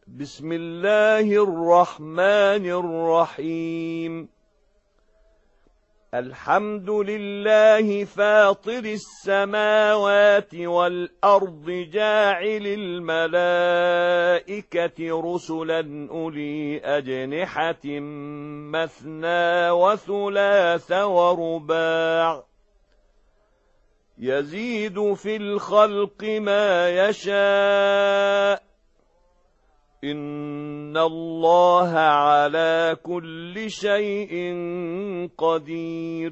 بسم الله الرحمن الرحيم. الحمد لله فاطر السماوات والأرض جاعل الملائكة رسلا أولي أجنحة مثنى وثلاث ورباع يزيد في الخلق ما يشاء إن الله على كل شيء قدير.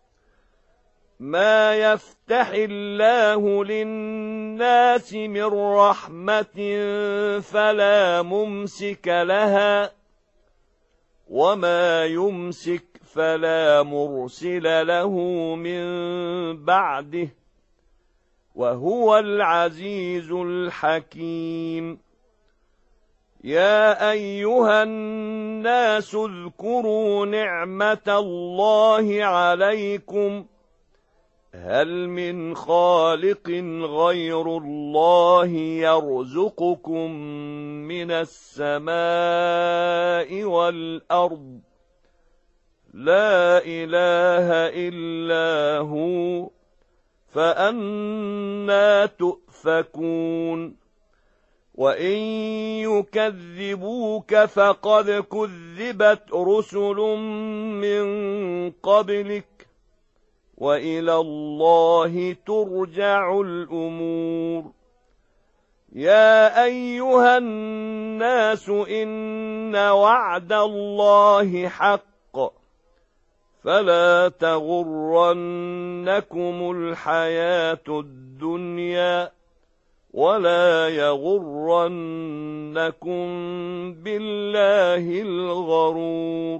ما يفتح الله للناس من رحمة فلا ممسك لها وما يمسك فلا مرسل له من بعده وهو العزيز الحكيم. يا أيها الناس اذكروا نعمة الله عليكم هل من خالق غير الله يرزقكم من السماء والأرض لا إله إلا هو فأنى تؤفكون. وإن يكذبوك فقد كذبت رسل من قبلك وإلى الله ترجع الأمور. يا أيها الناس إن وعد الله حق فلا تغرنكم الحياة الدنيا ولا يغرنكم بالله الغرور.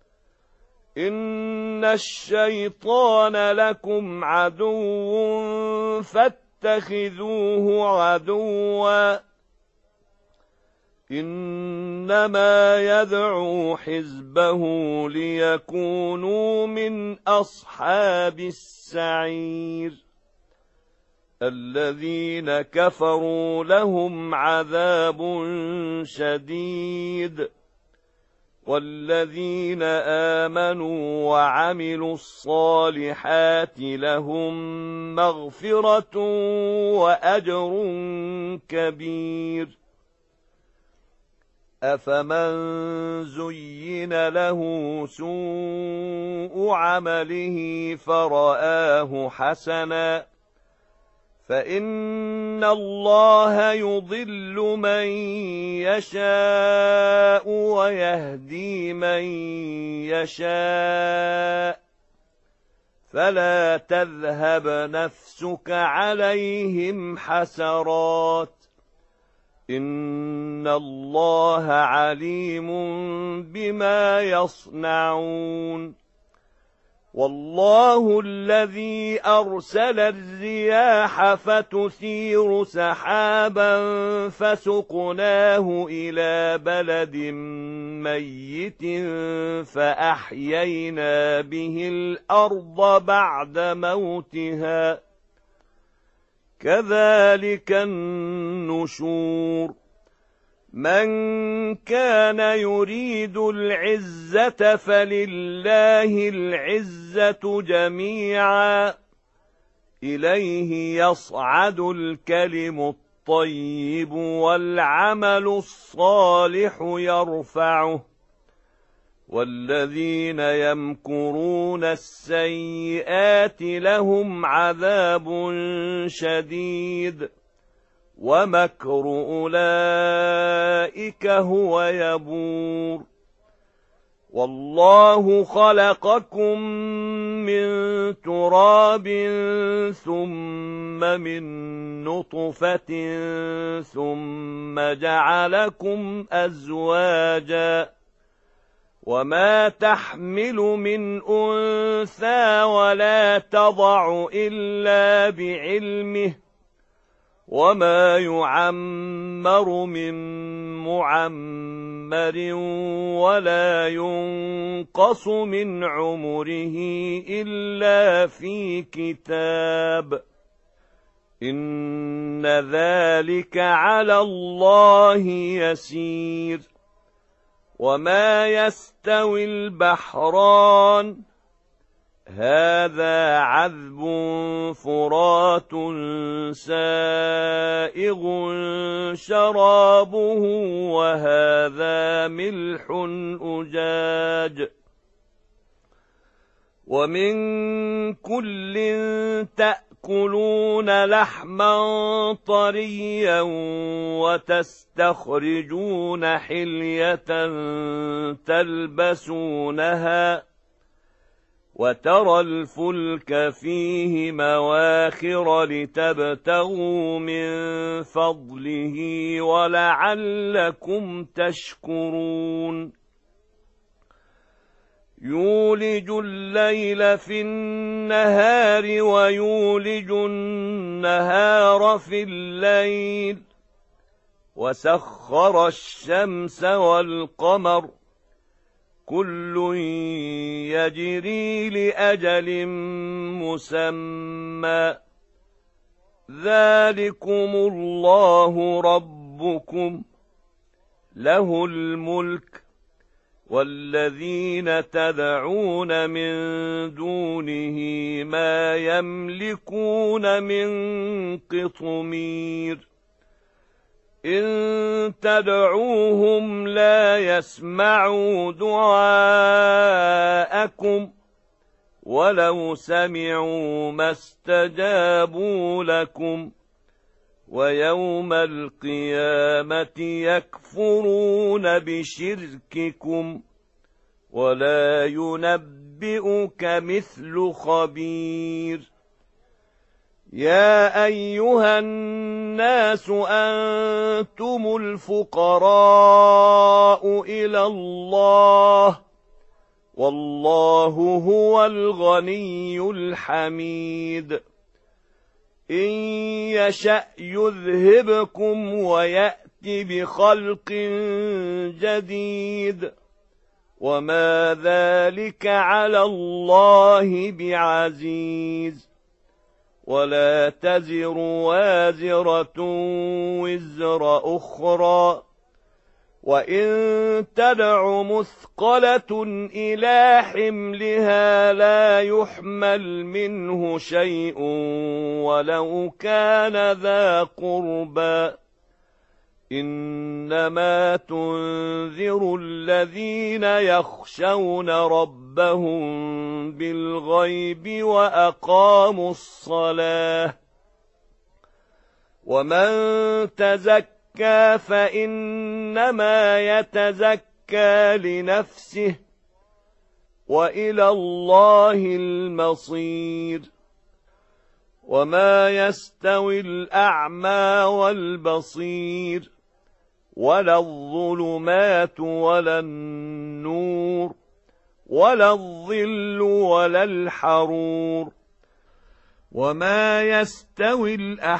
إن الشيطان لكم عدو فاتخذوه عدوا إنما يدعو حزبه ليكونوا من أصحاب السعير. الذين كفروا لهم عذاب شديد والذين آمنوا وعملوا الصالحات لهم مغفرة وأجر كبير. أفمن زين له سوء عمله فرآه حسنا فإن الله يضل من يشاء ويهدي من يشاء فلا تذهب نفسك عليهم حسرات إن الله عليم بما يصنعون. والله الذي أرسل الرياح فتثير سحابا فسقناه إلى بلد ميت فأحيينا به الأرض بعد موتها كذلك النشور. من كان يريد العزة فلله العزة جميعا إليه يصعد الكلم الطيب والعمل الصالح يرفعه والذين يمكرون السيئات لهم عذاب شديد ومكر أولئك هو يبور. والله خلقكم من تراب ثم من نطفة ثم جعلكم أزواجا وما تحمل من أنثى ولا تضع إلا بعلمه وما يعمر من معمر ولا ينقص من عمره إلا في كتاب إن ذلك على الله يسير. وما يستوي البحران هذا عذب فرات سائغ شرابه وهذا ملح أجاج ومن كل تأكلون لحما طريا وتستخرجون حلية تلبسونها وترى الفلك فيه مواخر لتبتغوا من فضله ولعلكم تشكرون. يولج الليل في النهار ويولج النهار في الليل وسخر الشمس والقمر كل يجري لأجل مسمى ذلكم الله ربكم له الملك والذين تدعون من دونه ما يملكون من قطمير إن تدعوهم لا يسمعوا دعاءكم ولو سمعوا ما استجابوا لكم ويوم القيامة يكفرون بشرككم ولا ينبئك مثل خبير. يا أيها الناس أنتم الفقراء إلى الله والله هو الغني الحميد إن يشأ يذهبكم ويأت بخلق جديد وما ذلك على الله بعزيز ولا تزر وازرة وزر أخرى وإن تدع مثقلة إلى حملها لا يحمل منه شيء ولو كان ذا قربى إنما تنذر الذين يخشون ربهم بالغيب وأقاموا الصلاة ومن تزكى فإنما يتزكى لنفسه وإلى الله المصير. وما يستوي الأعمى والبصير ولا الظلمات ولا النور ولا الظل ولا الحرور وما يستوي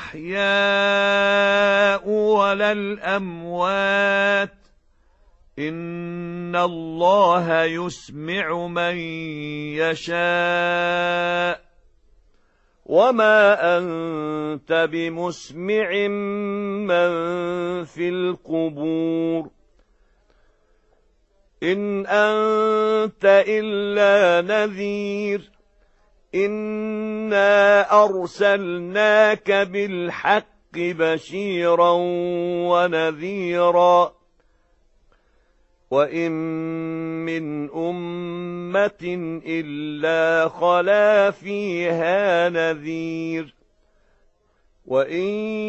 الأحياء ولا الأموات إن الله يسمع من يشاء وما أنت بمسمع من في القبور إن أنت إلا نذير إنا أرسلناك بالحق بشيرا ونذيرا وإن من أمة إلا خلا فيها نذير وإن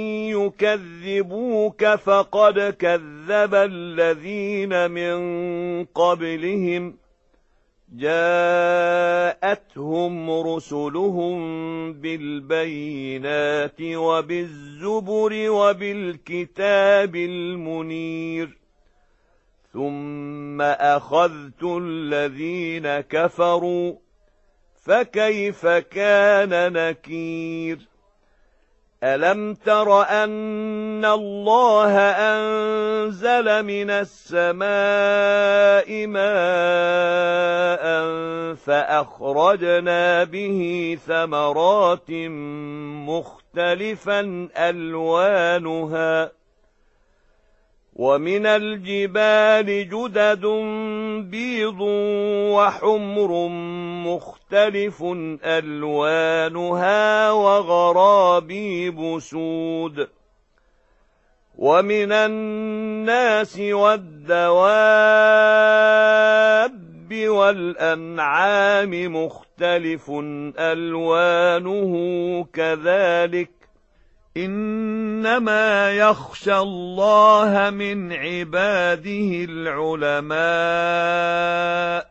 يكذبوك فقد كذب الذين من قبلهم جاءتهم رسلهم بالبينات وبالزبر وبالكتاب المنير ثم أخذت الذين كفروا فكيف كان نكير ألم تر أن الله أنزل من السماء ماء فأخرجنا به ثمرات مختلفا ألوانها ومن الجبال جدد بيض وحمر مختلف ألوانها وغرابيب سود ومن الناس والدواب والأنعام مختلف ألوانه كذلك إنما يخشى الله من عباده العلماء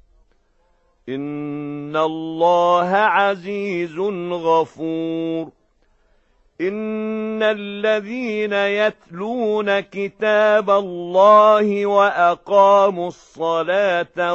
إن الله عزيز غفور إن الذين يتلون كتاب الله وأقاموا الصلاة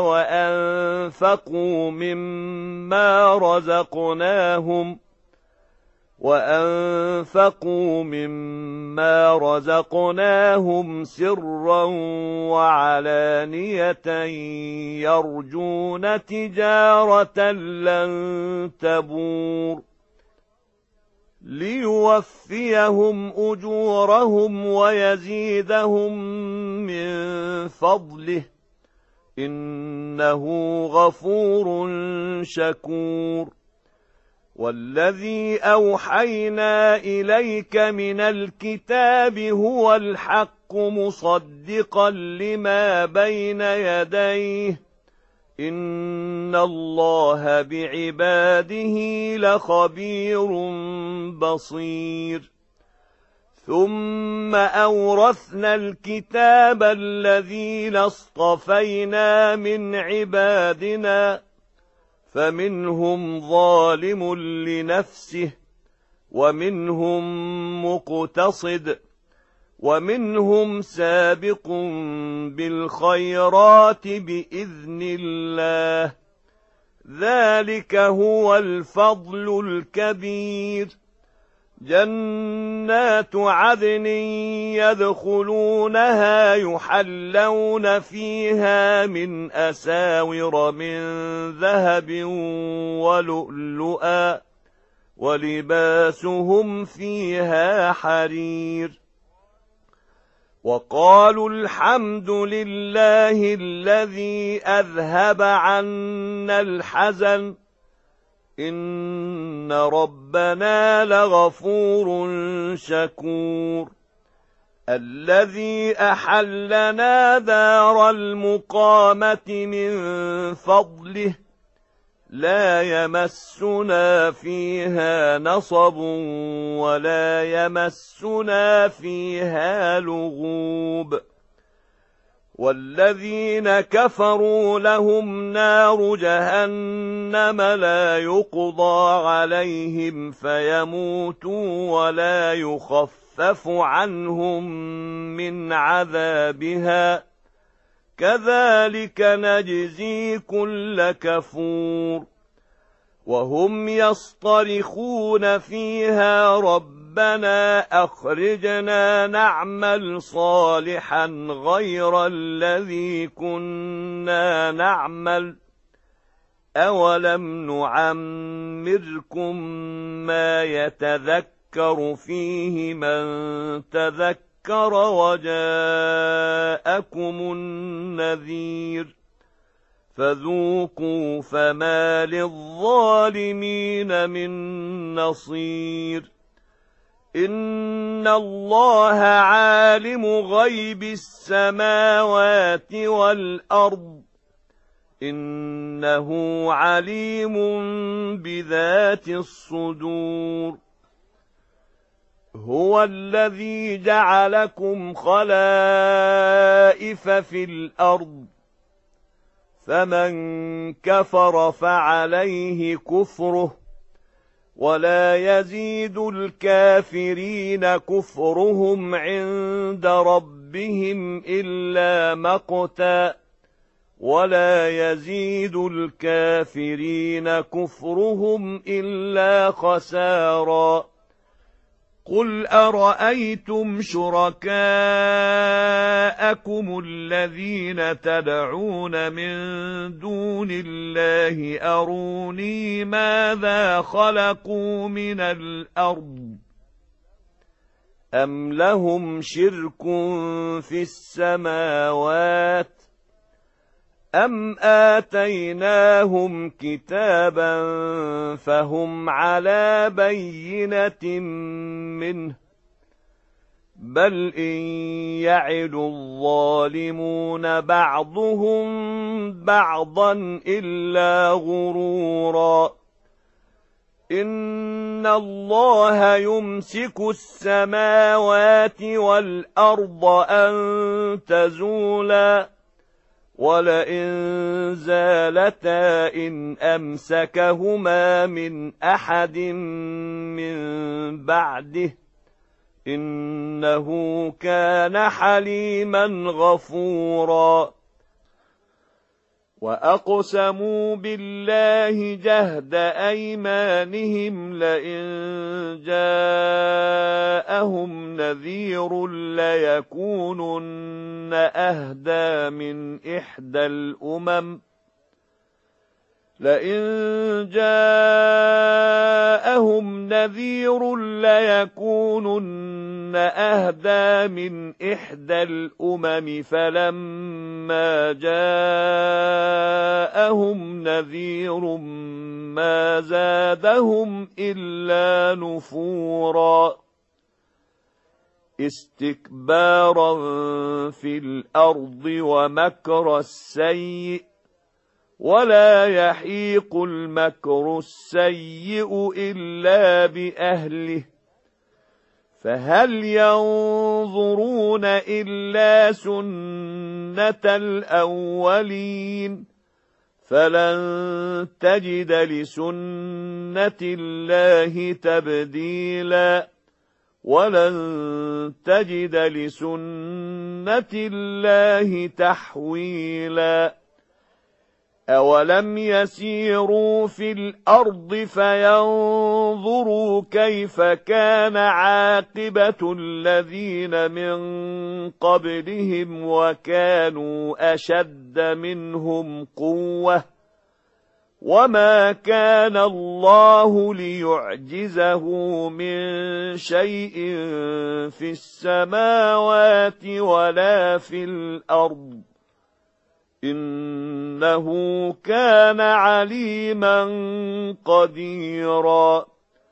وأنفقوا مما رزقناهم سرا وعلانية يرجون تجارة لن تبور ليوفيهم أجورهم ويزيدهم من فضله إنه غفور شكور والذي أوحينا إليك من الكتاب هو الحق مصدقا لما بين يديه إن الله بعباده لخبير بصير ثم أورثنا الكتاب الذين اصطفينا من عبادنا فمنهم ظالم لنفسه ومنهم مقتصد ومنهم سابق بالخيرات بإذن الله ذلك هو الفضل الكبير جنات عدن يدخلونها يحلون فيها من أساور من ذهب ولؤلؤا ولباسهم فيها حرير وقالوا الحمد لله الذي أذهب عنا الحزن إن ربنا لغفور شكور الذي أحلنا دار المقامة من فضله لا يمسنا فيها نصب ولا يمسنا فيها لغوب والذين كفروا لهم نار جهنم لا يقضى عليهم فيموتوا ولا يخفف عنهم من عذابها كذلك نجزي كل كفور وهم يصطرخون فيها ربنا أخرجنا نعمل صالحا غير الذي كنا نعمل أولم نعمركم ما يتذكر فيه من تذكر وجاءكم النذير فذوقوا فما للظالمين من نصير إن الله عالم غيب السماوات والأرض إنه عليم بذات الصدور هو الذي جعلكم خلائف في الأرض فمن كفر فعليه كفره ولا يزيد الكافرين كفرهم عند ربهم إلا مقتا ولا يزيد الكافرين كفرهم إلا خسارا قل أرأيتم شركاءكم الذين تدعون من دون الله أروني ماذا خلقوا من الأرض أم لهم شرك في السماوات أم آتيناهم كتابا فهم على بينة منه بل إن يعد الظالمون بعضهم بعضا إلا غرورا إن الله يمسك السماوات والأرض أن تزولا ولئن زالتا إن أمسكهما من أحد من بعده إنه كان حليما غفورا وأقسموا بالله جهد أيمانهم لئن جاءهم نذير ليكونن أهدى من إحدى الأمم لئن جاءهم نذير ليكونن أهدى من إحدى الأمم فلما جاءهم نذير ما زادهم إلا نفورا استكبارا في الأرض ومكر السيء ولا يحيق المكر السيء إلا بأهله فهل ينظرون إلا سنة الأولين فلن تجد لسنة الله تبديلا ولن تجد لسنة الله تحويلا أولم يسيروا في الأرض فينظروا كيف كان عاقبة الذين من قبلهم وكانوا أشد منهم قوة وما كان الله ليعجزه من شيء في السماوات ولا في الأرض إنه كان عليما قديرا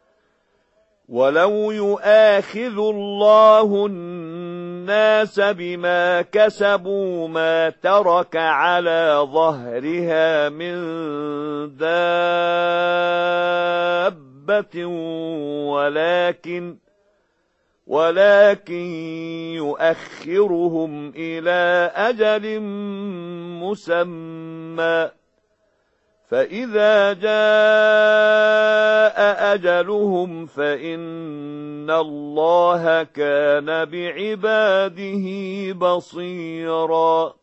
ولو يؤاخذ الله الناس بما كسبوا ما ترك على ظهرها من دابة ولكن يؤخرهم إلى أجل مسمى فإذا جاء أجلهم فإن الله كان بعباده بصيراً